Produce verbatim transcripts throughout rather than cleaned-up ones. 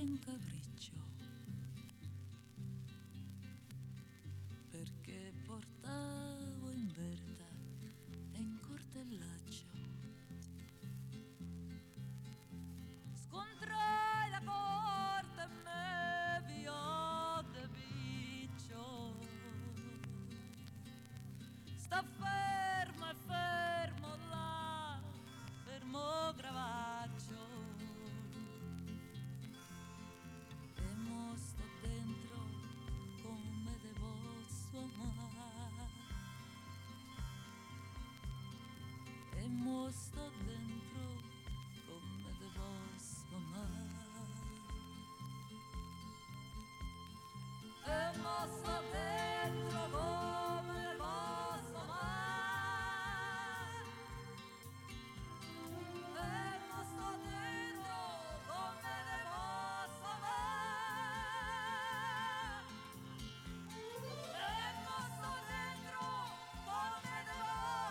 un capriccio, perché portavo in verta e in cortellaccio. Scontrai la porta e me via de piccio. Sta fermo e fermo là, fermo Gravaccio. E mo sto dentro come devo suonare. E mo sto dentro come devo suonare. E mo sto dentro come devo suonare. E mo sto dentro come devo suonare. E mo sto dentro come devo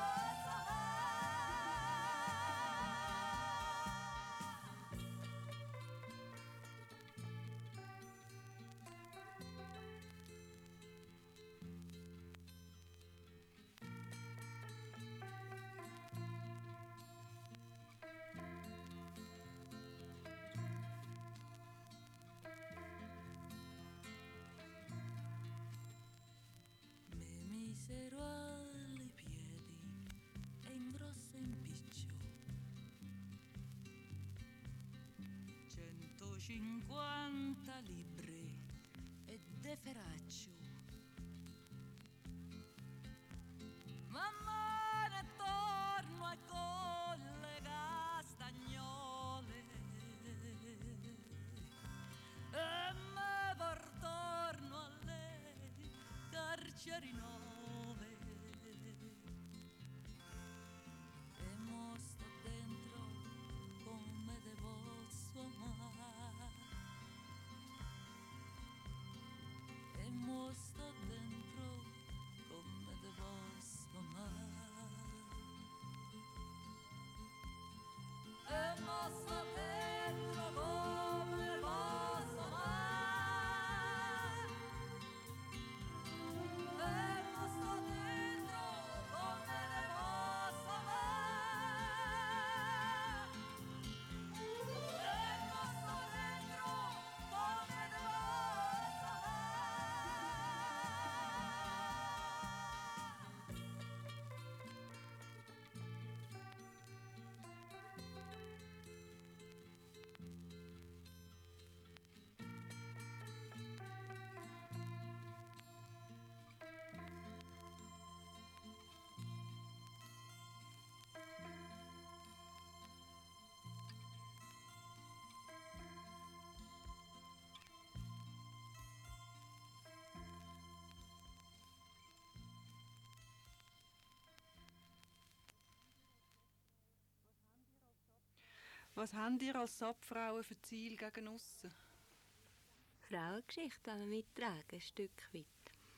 mi misero ai piedi e in grosso impiccio centocinquanta libbre e de feraccio. Mamma ne torno e con le castagnole e me portorno alle carceri nuove. E mo sto dentro come devo suonare. E mo sto dentro come devo suonare. E mo sto dentro come devo suonare. E mo sto dentro come devo suonare. E mo sto dentro come devo Was habt ihr als S A P-Frauen für Ziele gegen aussen? Frauengeschichte wollen wir mittragen, ein Stück weit.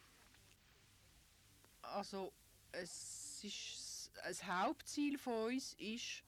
Also, es ist, ein Hauptziel von uns ist,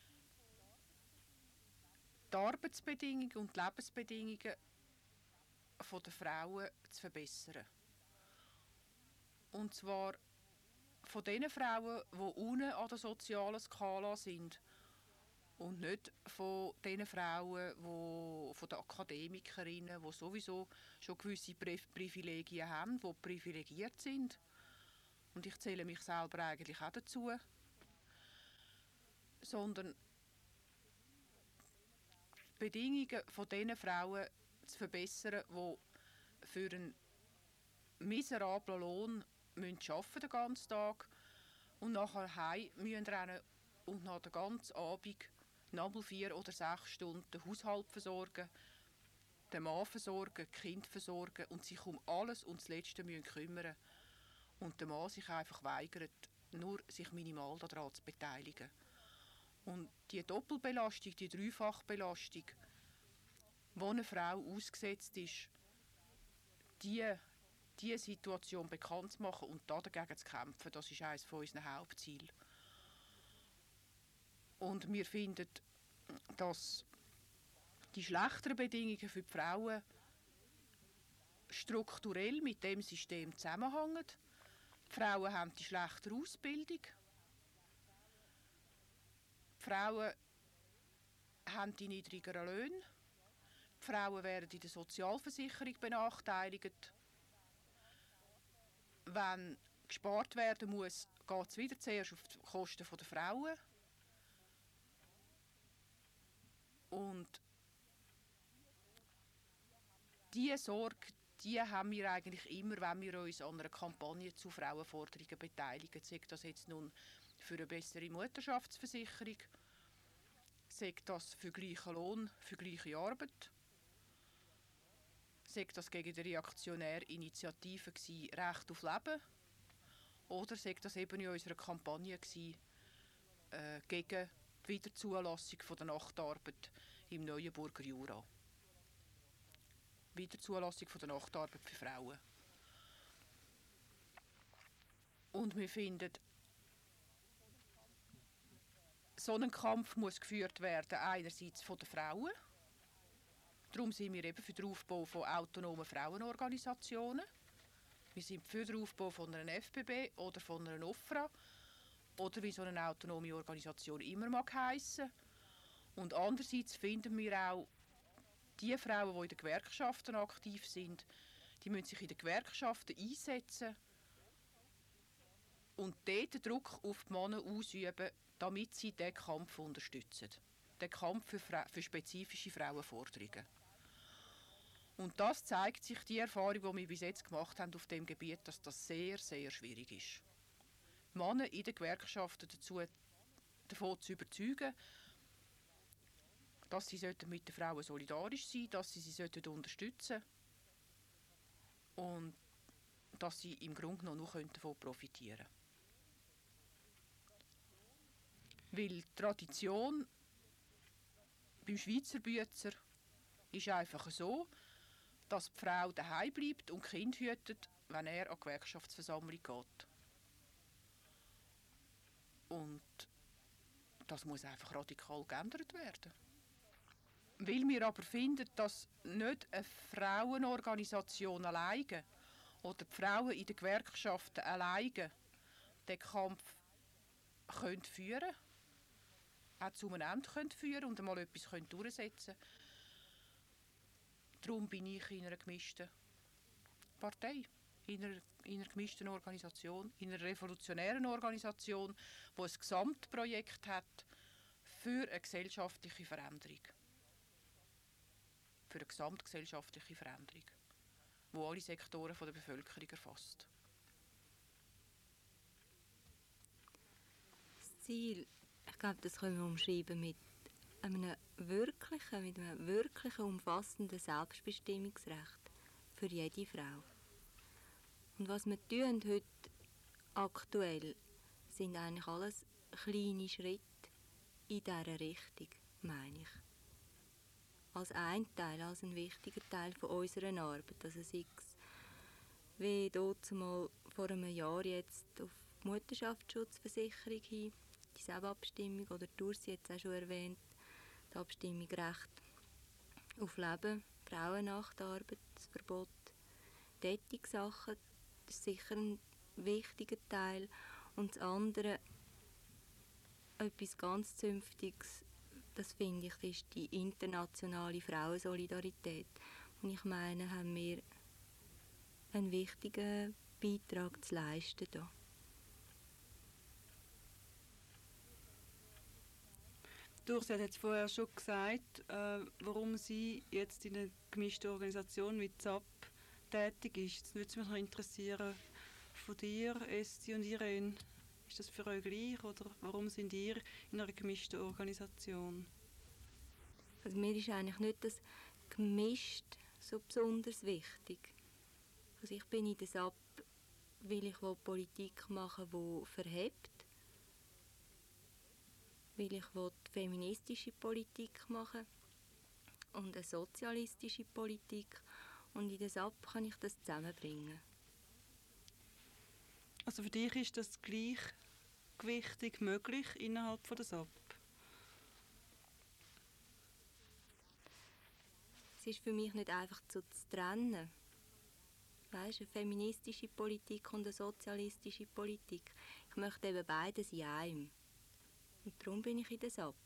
die Arbeitsbedingungen und die Lebensbedingungen der Frauen zu verbessern. Und zwar von den Frauen, die unten an der sozialen Skala sind. Und nicht von den Frauen, die, von den Akademikerinnen, die sowieso schon gewisse Privilegien haben, die privilegiert sind. Und ich zähle mich selber eigentlich auch dazu. Sondern die Bedingungen von den Frauen zu verbessern, die für einen miserablen Lohn müssen arbeiten den ganzen Tag und nachher heim müssen rennen und nach den ganzen Abend nochmal vier oder sechs Stunden den Haushalt versorgen, den Mann versorgen, die Kinder versorgen und sich um alles und das Letzte müssen kümmern. Und der Mann sich einfach weigert, nur sich minimal daran zu beteiligen. Und die Doppelbelastung, die Dreifachbelastung, wo eine Frau ausgesetzt ist, die, diese Situation bekannt zu machen und dagegen zu kämpfen, das ist eines von unseren Hauptzielen. Und wir finden, dass die schlechteren Bedingungen für die Frauen strukturell mit dem System zusammenhängen. Die Frauen haben die schlechtere Ausbildung. Die Frauen haben die niedrigeren Löhne. Die Frauen werden in der Sozialversicherung benachteiligt. Wenn gespart werden muss, geht es wieder zuerst auf die Kosten der Frauen. Und diese Sorge, die haben wir eigentlich immer, wenn wir uns an einer Kampagne zu Frauenforderungen beteiligen. Sei das jetzt nun für eine bessere Mutterschaftsversicherung, sei das für gleichen Lohn, für gleiche Arbeit, sei das gegen die reaktionäre Initiative gsi, Recht auf Leben, oder sei das eben in unserer Kampagne gsi, äh, gegen die Wiederzulassung von der Nachtarbeit im Neuenburger Jura. Wiederzulassung von der Nachtarbeit für Frauen. Und wir finden, so ein Kampf muss geführt werden, einerseits von den Frauen. Darum sind wir eben für den Aufbau von autonomen Frauenorganisationen. Wir sind für den Aufbau von einer F B B oder von einer OFRA oder wie so eine autonome Organisation immer mag heissen. Und andererseits finden wir auch, die Frauen, die in den Gewerkschaften aktiv sind, die müssen sich in den Gewerkschaften einsetzen und dort den Druck auf die Männer ausüben, damit sie diesen Kampf unterstützen. Den Kampf für, Fra- für spezifische Frauenforderungen. Und das zeigt sich, die Erfahrung, die wir bis jetzt gemacht haben auf dem Gebiet, dass das sehr, sehr schwierig ist. Männer in den Gewerkschaften dazu, davon zu überzeugen, dass sie mit den Frauen solidarisch sein sollten, dass sie sie unterstützen sollten und dass sie im Grunde genommen nur davon profitieren können. Weil die Tradition beim Schweizer Büetzer ist einfach so, dass die Frau daheim bleibt und Kind hütet, wenn er an die Gewerkschaftsversammlung geht. Und das muss einfach radikal geändert werden. Weil wir aber finden, dass nicht eine Frauenorganisation alleine oder die Frauen in den Gewerkschaften alleine den Kampf können führen auch zu einem Ende können führen und einmal etwas können durchsetzen können. Darum bin ich in einer gemischten Partei, in einer, in einer gemischten Organisation, in einer revolutionären Organisation, die ein Gesamtprojekt hat für eine gesellschaftliche Veränderung. Für eine gesamtgesellschaftliche Veränderung, die alle Sektoren der Bevölkerung erfasst. Das Ziel, ich glaube, das können wir umschreiben mit einem wirklichen, mit einem wirklichen umfassenden Selbstbestimmungsrecht für jede Frau. Und was wir tun heute aktuell, sind eigentlich alles kleine Schritte in dieser Richtung, meine ich. Als ein Teil, als ein wichtiger Teil von unserer Arbeit. Also sei es, wie dort mal vor einem Jahr jetzt auf die Mutterschaftsschutzversicherung hin, diese Abstimmung, oder Dursi jetzt auch schon erwähnt, die Abstimmung Recht auf Leben, Frauennacharbeit, das Verbot, tätige Sachen, das ist sicher ein wichtiger Teil. Und das andere, etwas ganz Zünftiges, das finde ich, ist die internationale Frauensolidarität. Und ich meine, haben wir einen wichtigen Beitrag zu leisten hier. Dursi hat jetzt vorher schon gesagt, äh, warum sie jetzt in einer gemischten Organisation wie Z A P tätig ist. Jetzt würde es mich noch interessieren, von dir, Esti und Irene, ist das für euch gleich oder warum sind ihr in einer gemischten Organisation? Also mir ist eigentlich nicht das gemischt so besonders wichtig. Also ich bin in der S A P, weil ich Politik machen will, die verhebt. Weil ich feministische Politik machen und eine sozialistische Politik. Und in der S A P kann ich das zusammenbringen. Also für dich ist das gleichgewichtig möglich innerhalb von der S A P? es ist für mich nicht einfach so zu trennen. Weißt, eine feministische Politik und eine sozialistische Politik. Ich möchte eben beides in einem. Und darum bin ich in der S A P.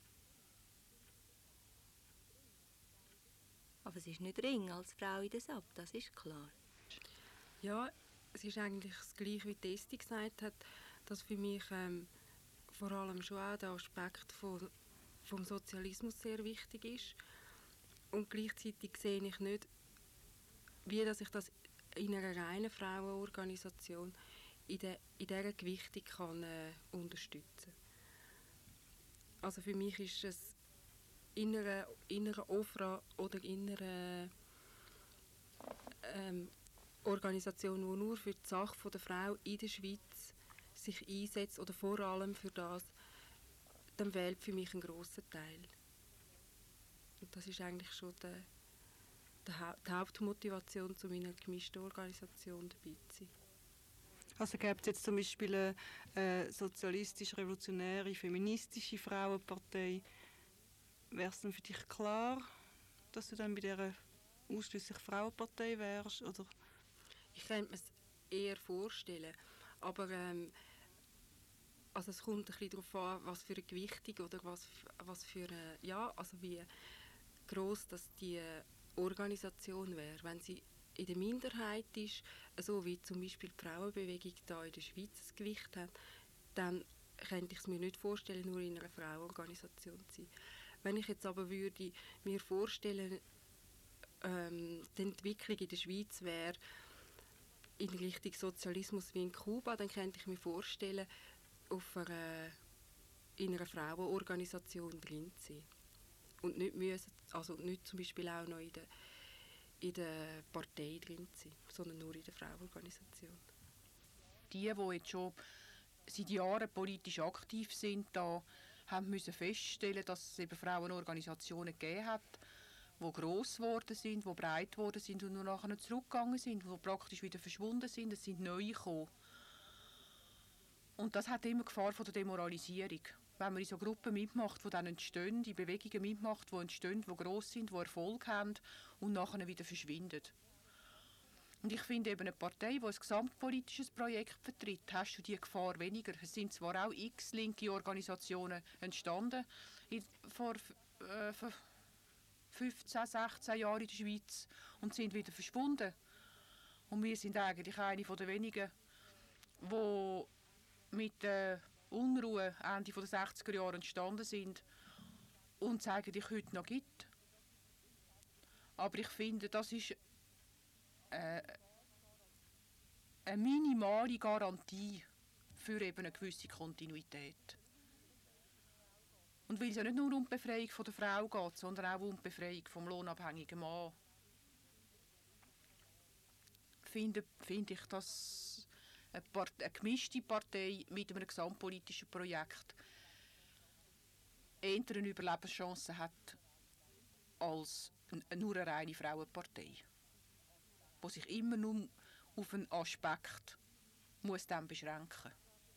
Aber es ist nicht ring als Frau in der S A P, das ist klar. Ja, es ist eigentlich das Gleiche, wie die Esti gesagt hat, dass für mich ähm, vor allem schon auch der Aspekt von, vom Sozialismus sehr wichtig ist. Und gleichzeitig sehe ich nicht, wie dass ich das in einer reinen Frauenorganisation in, de, in dieser Gewichtung kann, äh, unterstützen. Also für mich ist es in einer, in einer O F R A oder in einer ähm, Organisation, die nur für die Sache der Frau in der Schweiz sich einsetzt oder vor allem für das, dann wählt für mich einen grossen Teil. Und das ist eigentlich schon der, der, die Hauptmotivation zu meiner gemischten Organisation dabei zu sein. Also gibt es jetzt zum Beispiel eine äh, sozialistisch-revolutionäre, feministische Frauenpartei. Wäre es dann für dich klar, dass du dann bei dieser ausschliesslich Frauenpartei wärst? Oder? Ich könnte mir es eher vorstellen, aber ähm, also es kommt ein bisschen darauf an, was für eine Gewichtung oder was, was für eine, ja, also wie gross dass die Organisation wäre. Wenn sie in der Minderheit ist, so wie zum Beispiel die Frauenbewegung da in der Schweiz das Gewicht hat, dann könnte ich es mir nicht vorstellen, nur in einer Frauenorganisation zu sein. Wenn ich jetzt aber würde mir vorstellen, ähm, die Entwicklung in der Schweiz wäre in Richtung Sozialismus wie in Kuba, dann könnte ich mir vorstellen, auf einer, in einer Frauenorganisation drin zu sein. Und nicht, müssen, also nicht zum Beispiel auch noch in der, in der Partei drin zu sein, sondern nur in der Frauenorganisation. Die, die jetzt schon seit Jahren politisch aktiv sind, da haben müssen feststellen, dass es eben Frauenorganisationen gegeben hat, die gross geworden sind, die breit geworden sind und nur nachher zurückgegangen sind, die praktisch wieder verschwunden sind. Es sind neue gekommen. Und das hat immer Gefahr von der Demoralisierung. Wenn man in so Gruppen mitmacht, die dann entstehen, in Bewegungen mitmacht, die entstehen, die gross sind, die Erfolg haben und nachher wieder verschwinden. Und ich finde eben eine Partei, die ein gesamtpolitisches Projekt vertritt, hast du die Gefahr weniger. Es sind zwar auch x linke Organisationen entstanden in, vor äh, vor fünfzehn, sechzehn Jahren in der Schweiz und sind wieder verschwunden. Und wir sind eigentlich eine der wenigen, die mit der Unruhe Ende der sechziger Jahre entstanden sind und es eigentlich heute noch gibt. Aber ich finde, das ist äh, eine minimale Garantie für eben eine gewisse Kontinuität. Und weil es ja nicht nur um die Befreiung von der Frau geht, sondern auch um die Befreiung vom lohnabhängigen Mann, finde, finde ich, dass eine, Part- eine gemischte Partei mit einem gesamtpolitischen Projekt eher eine Überlebenschance hat als n- nur eine reine Frauenpartei, die sich immer nur auf einen Aspekt muss dann beschränken.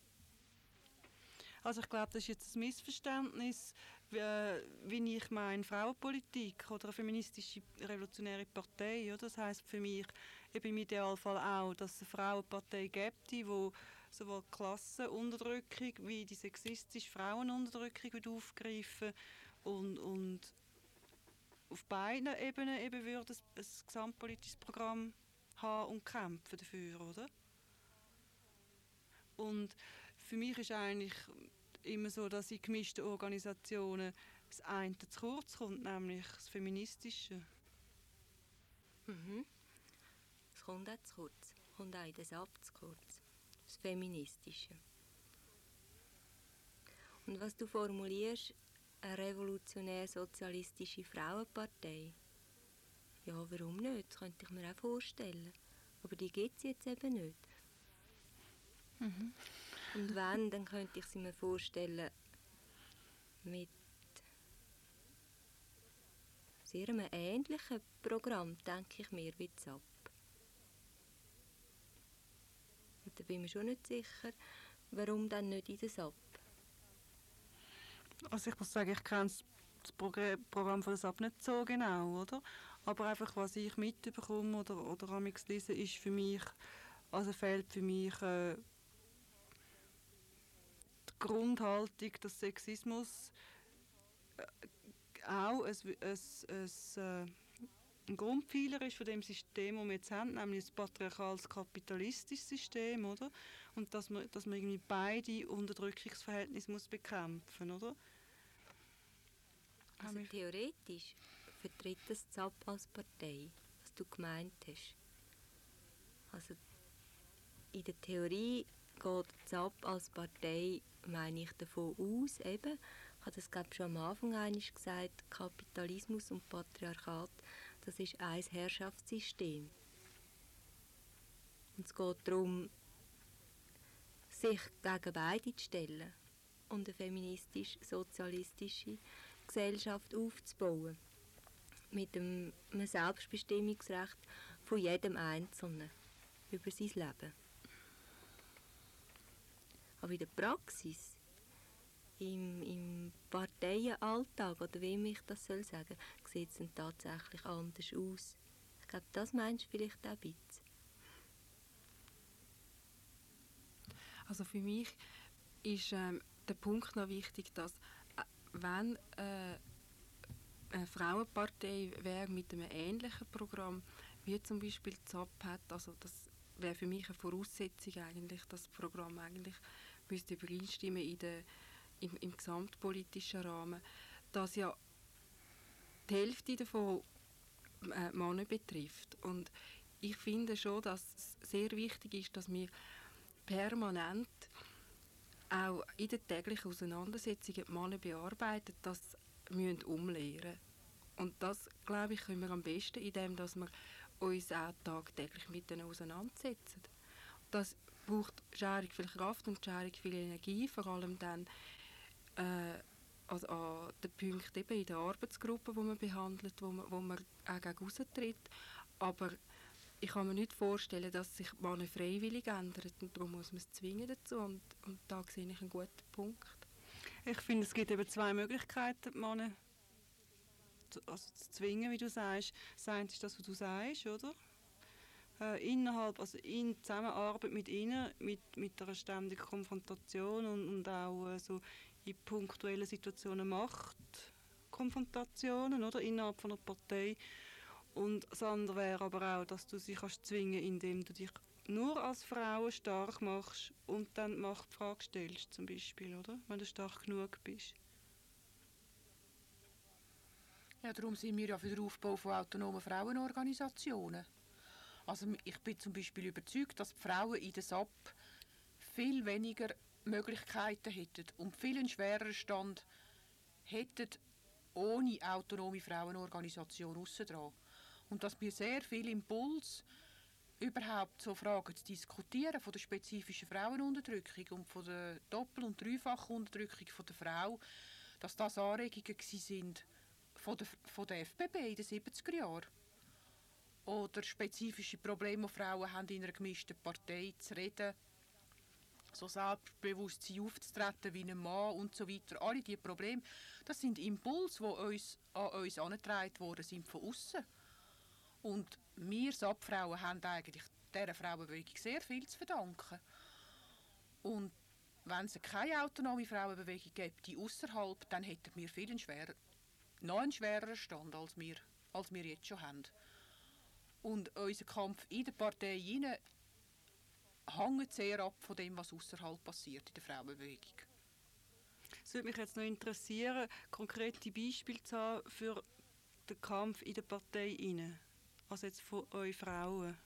Also ich glaube, das ist jetzt ein Missverständnis, wie, wie ich meine Frauenpolitik oder eine feministische revolutionäre Partei. Oder? Das heisst für mich eben im Idealfall auch, dass es eine Frauenpartei gibt, die sowohl Klassenunterdrückung wie die sexistische Frauenunterdrückung aufgreifen und, und auf beiden Ebenen eben würde ein, ein gesamtpolitisches Programm haben und kämpfen dafür, oder? Und für mich ist eigentlich immer so, dass in gemischten Organisationen das eine zu kurz kommt, nämlich das Feministische. Mhm. Es kommt auch zu kurz. Es kommt auch in der S A P zu kurz. Das Feministische. Und was du formulierst, eine revolutionär-sozialistische Frauenpartei. Ja, warum nicht? Das könnte ich mir auch vorstellen. Aber die gibt es jetzt eben nicht. Mhm. Und wenn, dann könnte ich sie mir vorstellen mit sehr einem ähnlichen Programm, denke ich mir, wie die S A P. Und da bin ich mir schon nicht sicher, warum dann nicht in der S A P. Also ich muss sagen, ich kenne das das Progr- Programm von der S A P nicht so genau, oder? Aber einfach, was ich mitbekomme oder, oder amigs lese, ist für mich, also fehlt für mich äh, die Grundhaltung, dass Sexismus äh, auch ein, ein, ein, äh, ein Grundpfeiler ist von dem System, das wir jetzt haben, nämlich das patriarchales kapitalistisches System, oder? Und dass man, dass man irgendwie beide Unterdrückungsverhältnisse muss bekämpfen, oder? Also theoretisch vertritt das Z A P als Partei, was du gemeint hast. Also in der Theorie geht das Z A P als Partei, meine ich, davon aus, eben, ich habe das glaube ich schon am Anfang einmal gesagt, Kapitalismus und Patriarchat, das ist ein Herrschaftssystem. Und es geht darum, sich gegen beide zu stellen und eine feministisch-sozialistische Gesellschaft aufzubauen. Mit einem Selbstbestimmungsrecht von jedem Einzelnen über sein Leben. Aber in der Praxis, im, im Parteienalltag, oder wie ich das soll sagen, sieht es dann tatsächlich anders aus. Ich glaube, das meinst du vielleicht auch ein bisschen. Also für mich ist ähm, der Punkt noch wichtig, dass äh, wenn äh, eine Frauenpartei wäre mit einem ähnlichen Programm, wie zum Beispiel die S A P hat, also das wäre für mich eine Voraussetzung eigentlich, dass das Programm eigentlich müsste übereinstimmen in der, im, im gesamtpolitischen Rahmen, dass ja die Hälfte davon äh, Männer betrifft. Und ich finde schon, dass es sehr wichtig ist, dass wir permanent auch in den täglichen Auseinandersetzungen die Männer bearbeitet, das müssen umlehren. Und das, glaube ich, können wir am besten, indem dass wir uns auch tagtäglich mit denen auseinandersetzen. Das braucht schaurig viel Kraft und schaurig viel Energie, vor allem dann äh, also an den Punkten eben in der Arbeitsgruppe, wo man behandelt, wo man, wo man auch gegen raustritt. Aber ich kann mir nicht vorstellen, dass sich Männer freiwillig ändern und darum muss man es zwingen dazu und, und da sehe ich einen guten Punkt. Ich finde, es gibt eben zwei Möglichkeiten, die Männer zu, also zu zwingen, wie du sagst. Das eine ist das, was du sagst, oder? Äh, innerhalb, also in Zusammenarbeit mit ihnen, mit, mit einer ständigen Konfrontation und, und auch äh, so in punktuellen Situationen Machtkonfrontationen, oder? Innerhalb von einer Partei. Und das andere wäre aber auch, dass du sie kannst zwingen, indem du dich nur als Frau stark machst und dann die Machtfrage stellst, zum Beispiel, oder? Wenn du stark genug bist. Ja, darum sind wir ja für den Aufbau von autonomen Frauenorganisationen. Also ich bin zum Beispiel überzeugt, dass die Frauen in der S A P viel weniger Möglichkeiten hätten und viel einen schwereren Stand hätten ohne autonome Frauenorganisation aussendran. Und dass wir sehr viel Impuls überhaupt so Fragen zu diskutieren von der spezifischen Frauenunterdrückung und von der Doppel- und Dreifachen Unterdrückung von der Frau, dass das Anregungen sind von der, von der F B B in den siebziger Jahren. Oder spezifische Probleme, die Frauen haben in einer gemischten Partei zu reden, so selbstbewusst aufzutreten wie ein Mann und so weiter. Alle diese Probleme, das sind Impulse, die uns, an uns herangetragen worden sind von außen. Und wir S A P-Frauen haben eigentlich dieser Frauenbewegung sehr viel zu verdanken. Und wenn es keine autonome Frauenbewegung gäbe, die außerhalb, dann hätten wir viel einen schwerer, noch einen schwereren Stand, als wir, als wir jetzt schon haben. Und unser Kampf in der Partei hinein hängt sehr ab von dem, was außerhalb passiert in der Frauenbewegung. Es würde mich jetzt noch interessieren, konkrete Beispiele zu haben für den Kampf in der Partei hinein. Also jetzt von euch Frauen.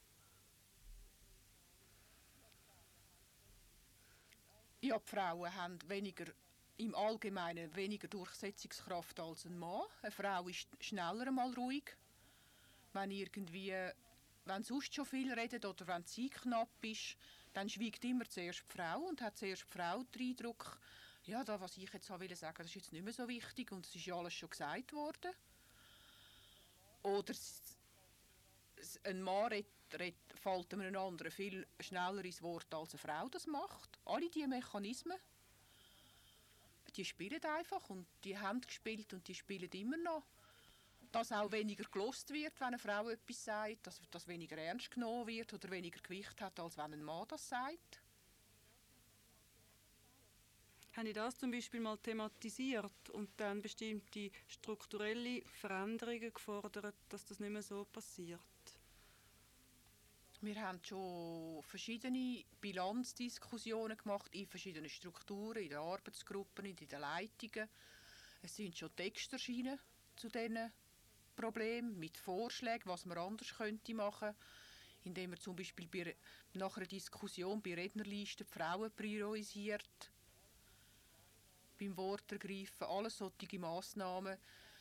Ja, die Frauen haben weniger, im Allgemeinen weniger Durchsetzungskraft als ein Mann. Eine Frau ist schneller mal ruhig. Wenn irgendwie, wenn sonst schon viel redet oder wenn die Zeit knapp ist, dann schweigt immer zuerst die Frau und hat zuerst die Frau den Eindruck, ja, das, was ich jetzt will sagen, das ist jetzt nicht mehr so wichtig und es ist ja alles schon gesagt worden. Oder ein Mann redet, redet, fällt einem anderen viel schneller ins Wort, als eine Frau das macht. Alle diese Mechanismen, die spielen einfach und die haben gespielt und die spielen immer noch. Dass auch weniger gelost wird, wenn eine Frau etwas sagt, dass das weniger ernst genommen wird oder weniger Gewicht hat, als wenn ein Mann das sagt. Haben Sie das zum Beispiel mal thematisiert und dann bestimmte strukturelle Veränderungen gefordert, dass das nicht mehr so passiert? Wir haben schon verschiedene Bilanzdiskussionen gemacht in verschiedenen Strukturen, in den Arbeitsgruppen, in den Leitungen. Es sind schon Texte erschienen zu diesen Problemen mit Vorschlägen, was man anders könnte machen, indem man zum Beispiel bei, nach einer Diskussion bei Rednerlisten die Frauen priorisiert, beim Wort ergreifen, alles solche Massnahmen.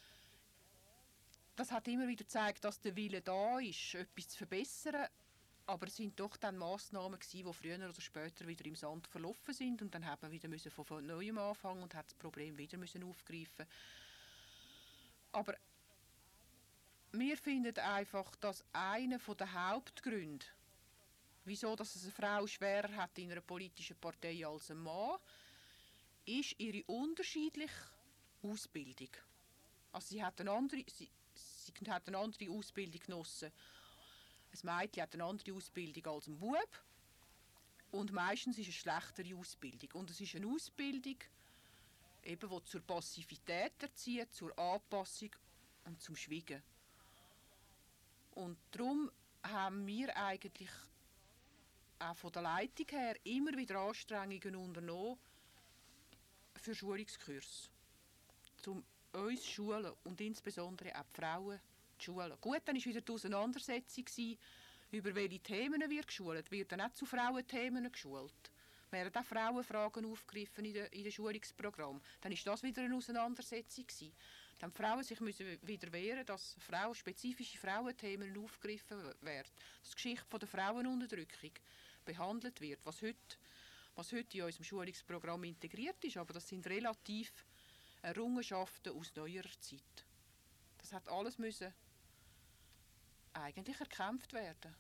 Das hat immer wieder gezeigt, dass der Wille da ist, etwas zu verbessern. Aber es sind doch dann Massnahmen gewesen, die früher oder später wieder im Sand verlaufen sind und dann hat man wieder müssen von neuem anfangen und hat das Problem wieder müssen aufgreifen. Aber wir finden einfach, dass einer der Hauptgründe, wieso dass es eine Frau schwerer hat in einer politischen Partei als ein Mann, ist ihre unterschiedliche Ausbildung. Also sie hat eine andere, sie, sie hat eine andere Ausbildung genossen. Ein Mädchen hat eine andere Ausbildung als ein Bub und meistens ist es eine schlechtere Ausbildung. Und es ist eine Ausbildung, eben, die zur Passivität erzieht, zur Anpassung und zum Schweigen. Und darum haben wir eigentlich auch von der Leitung her immer wieder Anstrengungen unternommen für Schulungskurse, um uns zu schulen und insbesondere auch die Frauen zu schulen. Gut, dann war wieder die Auseinandersetzung, über welche Themen wird geschult. Wird dann auch zu Frauenthemen geschult? Werden auch Frauenfragen aufgegriffen in den Schulungsprogramm? Dann war das wieder eine Auseinandersetzung gewesen. Dann die Frauen sich müssen wieder wehren, dass Frauen, spezifische Frauenthemen aufgegriffen werden. Dass die Geschichte der Frauenunterdrückung behandelt wird, was heute, was heute in unserem Schulungsprogramm integriert ist. Aber das sind relativ Errungenschaften aus neuerer Zeit. Das hat alles müssen eigentlich erkämpft werden.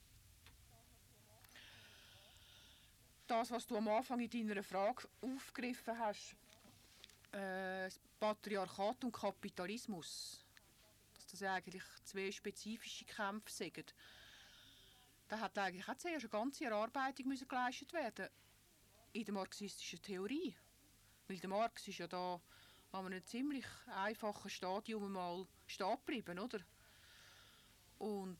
Das, was du am Anfang in deiner Frage aufgegriffen hast, äh, das Patriarchat und Kapitalismus, dass das eigentlich zwei spezifische Kämpfe sind, da hat eigentlich auch zuerst eine ganze Erarbeitung müssen geleistet werden in der marxistischen Theorie. Weil der Marx ist ja da an einem ziemlich einfachen Stadium mal stehen geblieben, oder? Und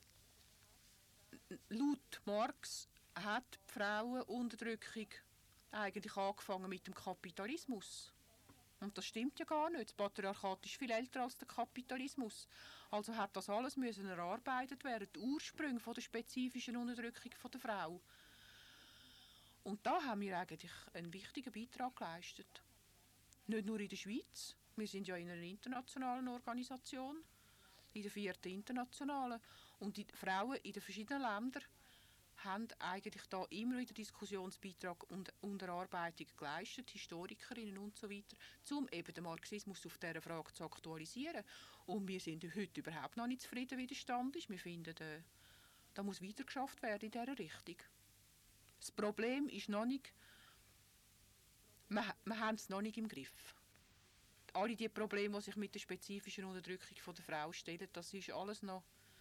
laut Marx hat die Frauenunterdrückung eigentlich angefangen mit dem Kapitalismus. Und das stimmt ja gar nicht. Das Patriarchat ist viel älter als der Kapitalismus. Also hat das alles müssen erarbeitet werden, die Ursprünge von der spezifischen Unterdrückung der Frau. Und da haben wir eigentlich einen wichtigen Beitrag geleistet. Nicht nur in der Schweiz. Wir sind ja in einer internationalen Organisation, in der vierten internationalen. Und die Frauen in den verschiedenen Ländern haben eigentlich da immer wieder Diskussionsbeitrag und, und Erarbeitung geleistet, Historikerinnen und so weiter, um eben den Marxismus auf dieser Frage zu aktualisieren. Und wir sind heute überhaupt noch nicht zufrieden, wie der Stand ist. Wir finden, äh, da muss weiter geschafft werden in dieser Richtung. Das Problem ist noch nicht, wir, wir haben es noch nicht im Griff. Alle die Probleme, die sich mit der spezifischen Unterdrückung von der Frau stellen, das ist alles noch.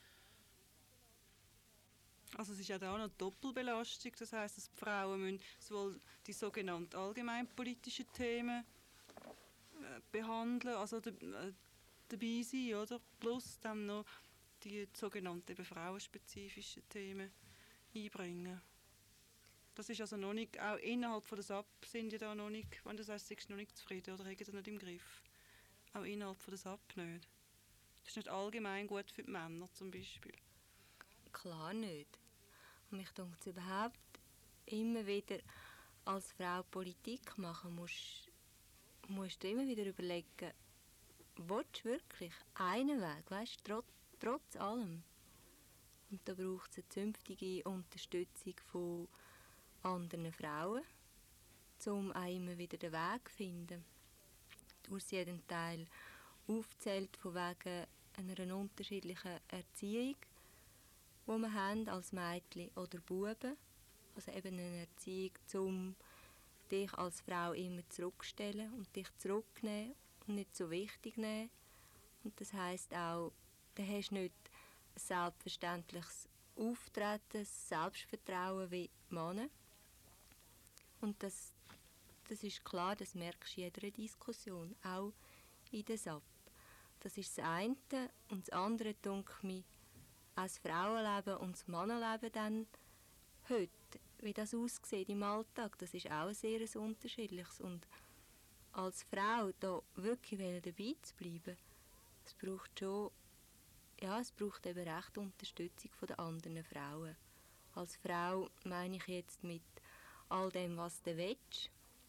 Also es ist ja da auch noch Doppelbelastung, das heisst, dass die Frauen müssen sowohl die sogenannten allgemeinpolitischen Themen äh, behandeln, also de, äh, dabei sein, oder? Plus dann noch die sogenannten eben frauenspezifischen Themen einbringen. Das ist also noch nicht, auch innerhalb von der S A P sind ja da noch nicht, wenn du sagst, du bist noch nicht zufrieden oder haben das nicht im Griff. Auch innerhalb von der S A P nicht. Das ist nicht allgemein gut für die Männer zum Beispiel. Klar nicht. Und mich denkt es überhaupt, immer wieder als Frau Politik machen, musst, musst du immer wieder überlegen, willst du wirklich einen Weg, weißt, trotz, trotz allem. Und da braucht es eine zünftige Unterstützung von anderen Frauen, um auch immer wieder den Weg zu finden. Du hast jeden Teil aufgezählt von wegen einer unterschiedlichen Erziehung, die wir haben als Mädchen oder Buben. Also eben eine Erziehung, um dich als Frau immer zurückstellen und dich zurücknehmen und nicht so wichtig nehmen. Und das heisst auch, du hast nicht ein selbstverständliches Auftreten, ein Selbstvertrauen wie Männer. Und das, das ist klar, das merkst du in jeder Diskussion, auch in der S A P. Das ist das eine. Und das andere, denke ich, auch das Frauenleben und das Mannenleben dann heute, wie das aussieht im Alltag, das ist auch ein sehr ein unterschiedliches. Und als Frau da wirklich dabei zu bleiben, es braucht schon, ja, es braucht eben recht Unterstützung von den anderen Frauen. Als Frau meine ich jetzt mit all dem, was du willst.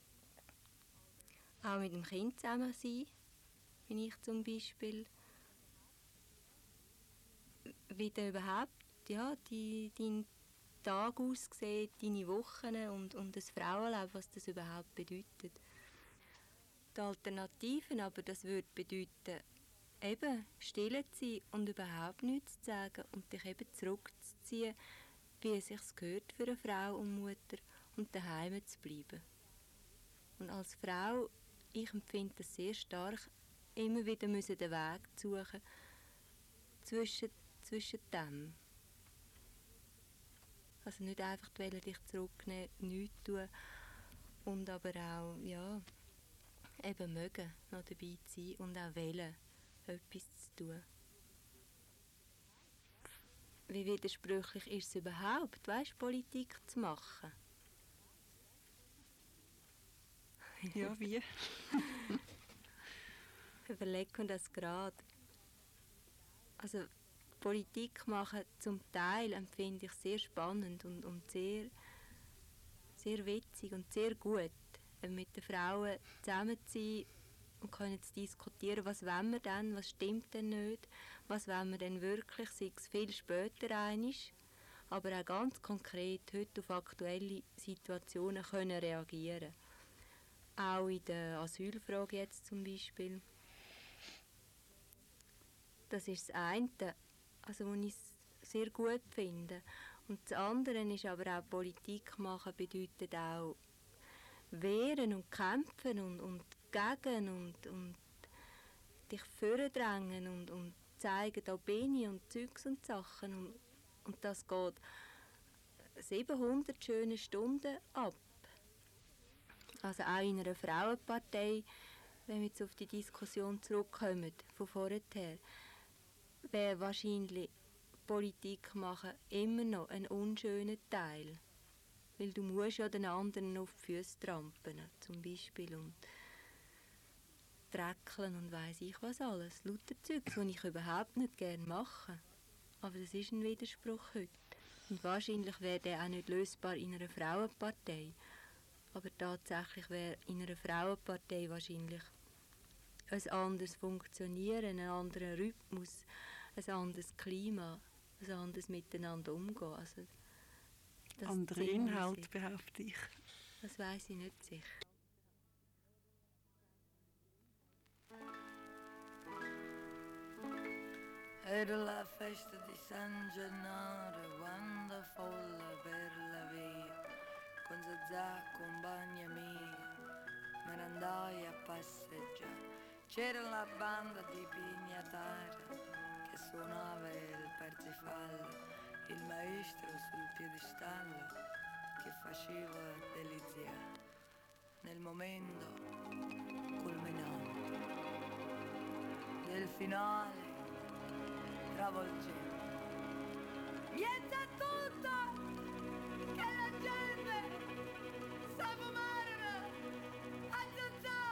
Auch mit dem Kind zusammen sein, bin ich zum Beispiel. Wie du überhaupt, ja, die, dein Tag aussieht, deine Wochen und, und das Frauenleben, was das überhaupt bedeutet. Die Alternativen aber, das würde bedeuten, eben still zu sein und überhaupt nichts zu sagen und dich eben zurückzuziehen, wie es sich gehört für eine Frau und Mutter und daheim zu bleiben. Und als Frau, ich empfinde das sehr stark, immer wieder müssen den Weg zu suchen zwischen, zwischen dem. Also nicht einfach wollen, dich zurücknehmen, nichts tun und aber auch, ja, eben mögen, noch dabei zu sein und auch wollen, etwas zu tun. Wie widersprüchlich ist es überhaupt, weißt, Politik zu machen? Ja, wie? Überlegen wir das gerade. Also Politik machen zum Teil empfinde ich sehr spannend und, und sehr, sehr witzig und sehr gut, mit den Frauen zusammen zu sein und können zu diskutieren, was wollen wir denn, was stimmt denn nicht, was wollen wir denn wirklich, sei es viel später einig, aber auch ganz konkret heute auf aktuelle Situationen können reagieren. Auch in der Asylfrage jetzt zum Beispiel. Das ist das eine, also was ich sehr gut finde. Und das andere ist aber auch, Politik machen bedeutet auch wehren und kämpfen und, und gegen und, und dich vordrängen und, und zeigen, da bin ich und Zeugs und Sachen. Und, und das geht siebenhundert schöne Stunden ab. Also auch in einer Frauenpartei, wenn wir jetzt auf die Diskussion zurückkommen, von vorher, wäre wahrscheinlich Politik machen immer noch ein unschöner Teil. Weil du musst ja den anderen auf die Füße trampeln, zum Beispiel, und dreckeln und weiss ich was alles. Lauter Zeugs, das ich überhaupt nicht gerne mache. Aber das ist ein Widerspruch heute. Und wahrscheinlich wäre der auch nicht lösbar in einer Frauenpartei. Aber tatsächlich wäre in einer Frauenpartei wahrscheinlich ein anderes Funktionieren, ein anderer Rhythmus, ein anderes Klima, ein anderes Miteinander umgehen. Also, andere Inhalt, behaupte ich. Das weiss ich nicht sicher. Era la festa di San Gennaro, wonderful per la via, con Zazà, compagna mia, me ne andai a passeggiare. C'era la banda di Pignatara che suonava il parzifallo, il maestro sul piedistallo che faceva deliziare. Nel momento culminante del finale travolgente. Niente a tutto che la gente sa fumare a Zazà.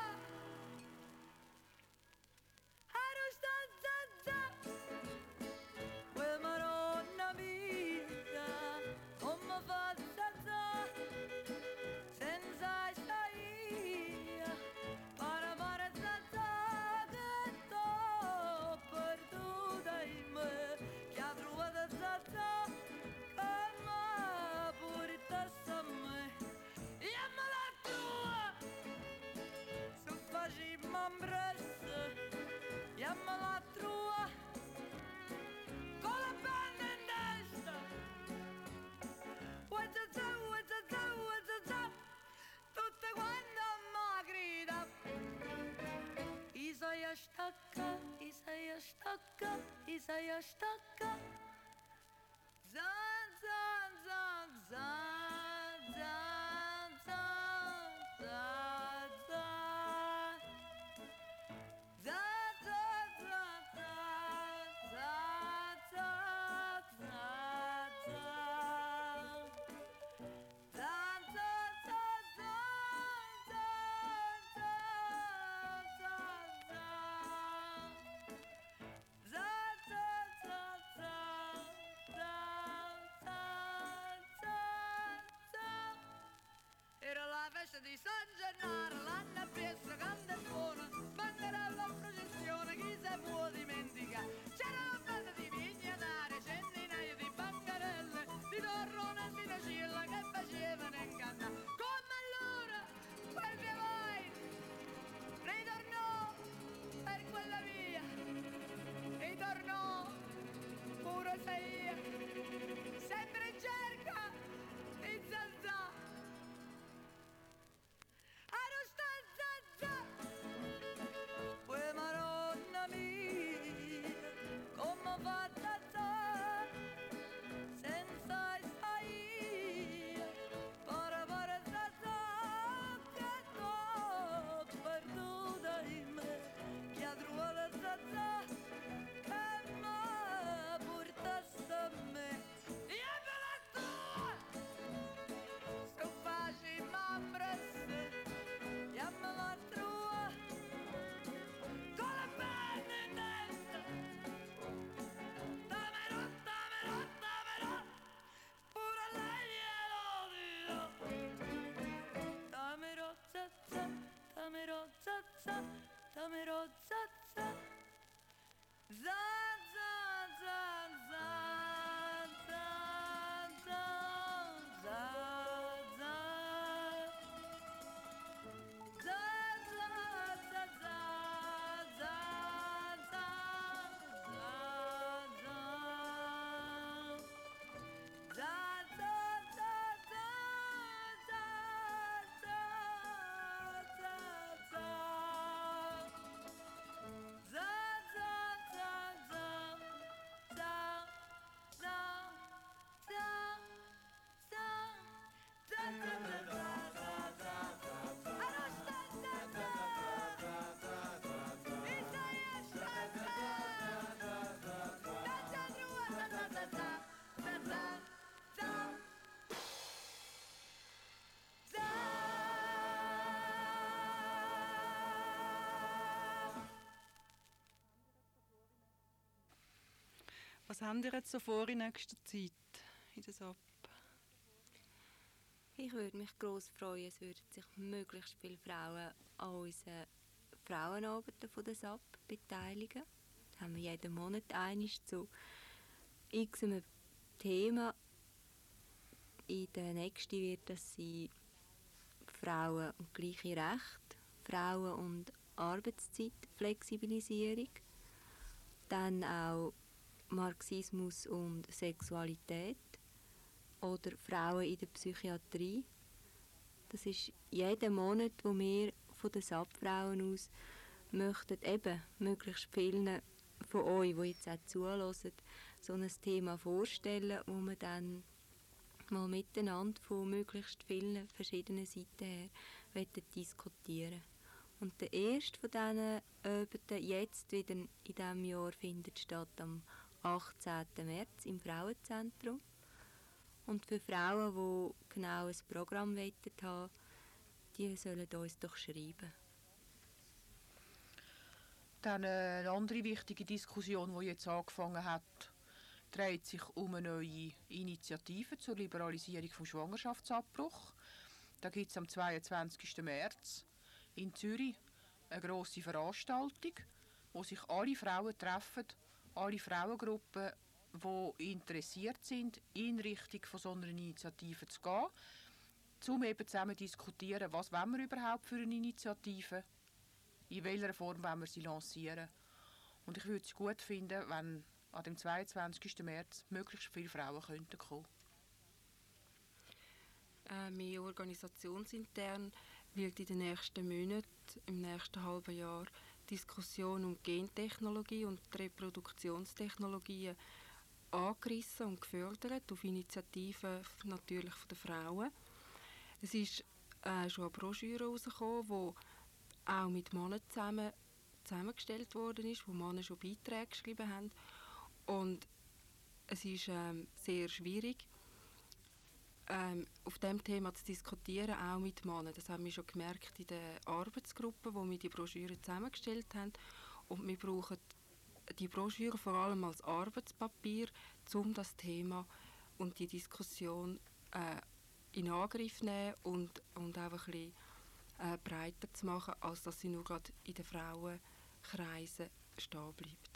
Arosta Zazà, quel maronna vita, come fa Zazà, senza sciaia, para para Zazà, che t'ho perduta in me, che ha trovato Zazà, che m'ha portato a me, e me l'ha stacca. Zan, zan, zan, zan, zan, zan, zan, zan. Zan, zan, zan, zan, zan, zan, zan. Zan, zan, zan, zan, zan, zan, zan, zan. Zan, zan, zan, zan, zan, zan, zan, zan. Era la festa di San Gennaro, l'anno appresso grande e buono, banderella in processione, chi se può dimenticare? C'era la banda di vignanari, centinaia di bancarelle, di torrone e di nacilla che facevano incantare. Come allora, quel mio vai ritornò per quella via, ritornò pure sei, sempre in cerca di zanzà. Poi maronna mia, come fa zanzà, senza isaia, para para zanzà, che t'ho perduta in me, che ha trovato zanzà, che m'ha portato a me. E me la tua, se facci m'ambresse, e me la trova, con la penna in testa. Damelo, damelo, damelo, pure lei glielo dirò. Damelo, zazza, damelo, zazza, damelo, zazza. Zan, zan, zan, zan, zan, zan, zan, zan. Zan, zan, zan, zan, zan, zan, zan, zan. Zan, zan, zan, zan, zan, zan, zan, zan. Zan, zan, zan, zan, zan, zan, zan, zan. Zan, zan, zan, zan, zan, zan. Allo stan, zan, zan. Isaia, stan, zan. Zan, zan, rua, zan, zan, zan, zan. Zan, zan, zan. Zan. Was habt ihr jetzt so vor in nächster Zeit in der S A P? Ich würde mich gross freuen, es würden sich möglichst viele Frauen an unseren Frauenabenden von der S A P beteiligen. Da haben wir jeden Monat einiges zu x einem Thema. In der nächsten wird das sein Frauen und gleiche Rechte, Frauen und Arbeitszeitflexibilisierung, dann auch Marxismus und Sexualität oder Frauen in der Psychiatrie. Das ist jeden Monat, wo wir von den S A P-Frauen aus möchten eben möglichst vielen von euch, die jetzt auch zuhören, so ein Thema vorstellen, wo wir dann mal miteinander von möglichst vielen verschiedenen Seiten her diskutieren. Und der erste von diesen Abenden jetzt wieder in diesem Jahr findet statt am achtzehnten März im Frauenzentrum. Und für Frauen, die genau ein Programm haben, die sollen uns doch schreiben. Dann eine andere wichtige Diskussion, die jetzt angefangen hat, dreht sich um eine neue Initiative zur Liberalisierung des Schwangerschaftsabbruchs. Da gibt es am zweiundzwanzigsten März in Zürich eine grosse Veranstaltung, wo sich alle Frauen treffen, alle Frauengruppen, die interessiert sind, in Richtung von so einer Initiative zu gehen, um eben zusammen zu diskutieren, was wollen wir überhaupt für eine Initiative, in welcher Form wollen wir sie lancieren. Und ich würde es gut finden, wenn an dem zweiundzwanzigsten März möglichst viele Frauen könnten kommen. Äh, mehr organisationsintern wird in den nächsten Monaten, im nächsten halben Jahr, Diskussion um Gentechnologie und Reproduktionstechnologien angerissen und gefördert, auf Initiativen natürlich von den Frauen. Es ist äh, schon eine Broschüre herausgekommen, die auch mit Männern zusammen, zusammengestellt worden ist, wo Männer schon Beiträge geschrieben haben. Und es ist ähm, sehr schwierig, ähm, auf diesem Thema zu diskutieren, auch mit Männern. Das haben wir schon gemerkt in der Arbeitsgruppe, wo wir die Broschüre zusammengestellt haben. Und wir brauchen die Broschüre vor allem als Arbeitspapier, um das Thema und die Diskussion äh, in Angriff zu nehmen und, und auch ein bisschen äh, breiter zu machen, als dass sie nur gerade in den Frauenkreisen stehen bleibt.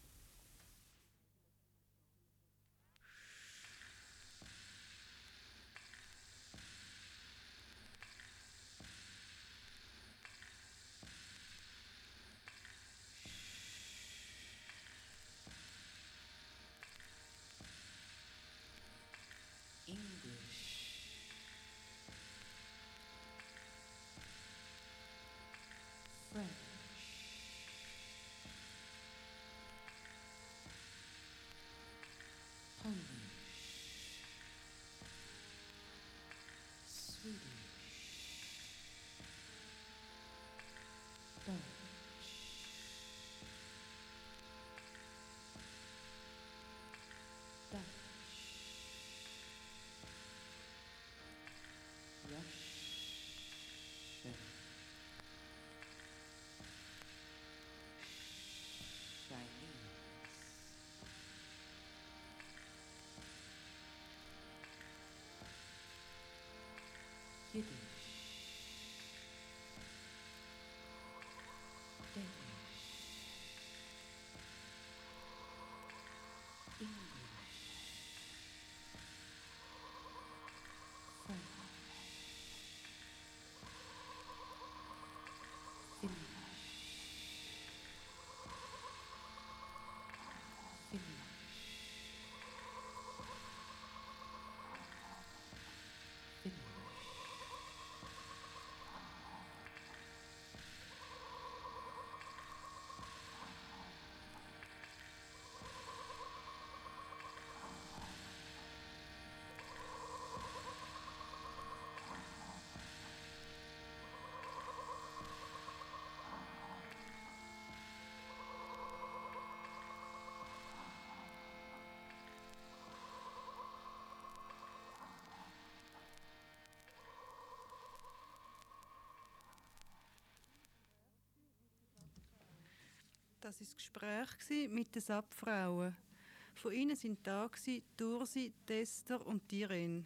Das war das Gespräch mit den S A P-Frauen. Von ihnen waren da Dursi, Esther und Irene.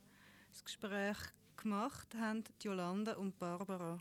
Das Gespräch gemacht haben Jolanda und Barbara.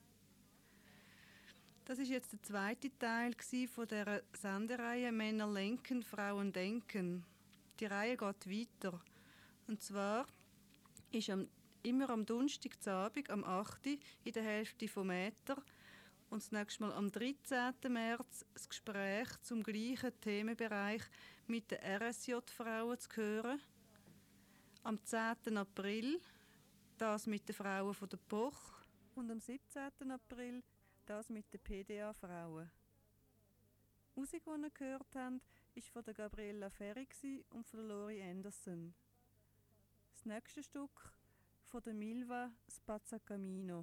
Das ist jetzt der zweite Teil von dieser Sendereihe «Männer lenken, Frauen denken». Die Reihe geht weiter. Und zwar ist am, immer am Donnerstagabend, am achten Uhr, in der Hälfte vom Meter, und das nächste Mal am dreizehnten März das Gespräch zum gleichen Themenbereich mit den R S J-Frauen zu hören. Am zehnten April das mit den Frauen von der P O C und am siebzehnten April das mit den P D A-Frauen. Die Musik, die ihr gehört habt, war von der Gabriella Ferri und von der Lori Anderson. Das nächste Stück von der Milva Spazzacamino.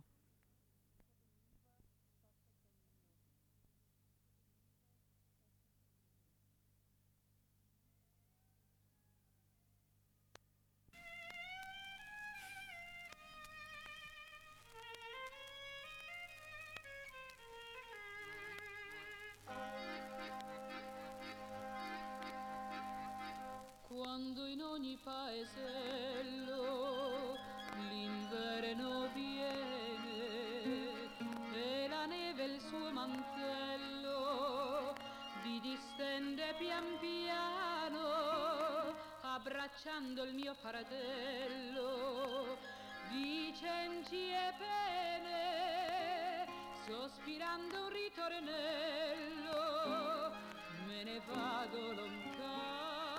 Quando in ogni paesello l'inverno viene e la neve il suo mantello vi distende pian piano abbracciando il mio fardello di cenci e pene sospirando un ritornello me ne vado lontano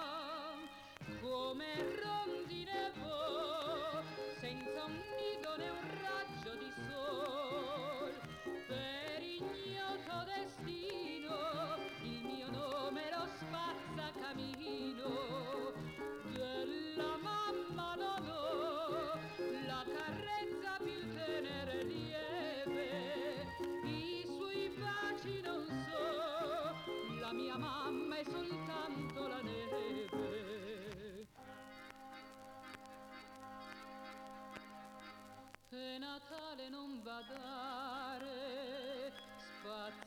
come rondine vo, senza un nido né un raggio di sol, per ignoto destino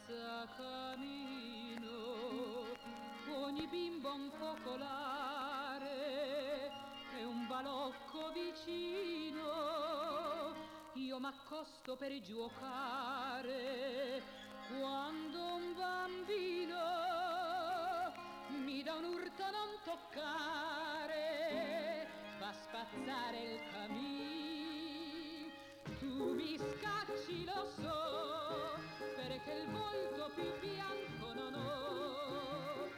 senza cammino, ogni bimbo un focolare e un balocco vicino, io m'accosto per giocare quando un bambino mi dà un urto a non toccare, va a spazzare il cammin. Tu mi scacci, lo so, perché il volto più bianco non ho,